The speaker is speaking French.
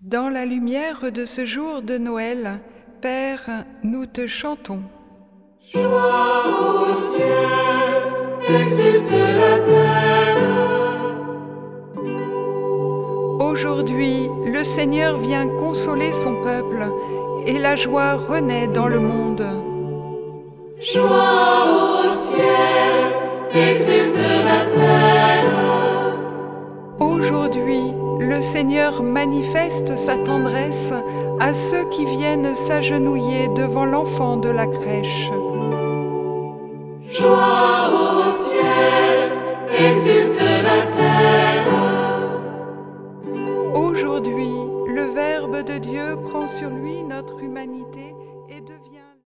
Dans la lumière de ce jour de Noël, Père, nous te chantons. Joie au ciel, exulte la terre. Aujourd'hui, le Seigneur vient consoler son peuple et la joie renaît dans le monde. Joie au ciel, exulte la terre. Aujourd'hui, le Seigneur manifeste sa tendresse à ceux qui viennent s'agenouiller devant l'enfant de la crèche.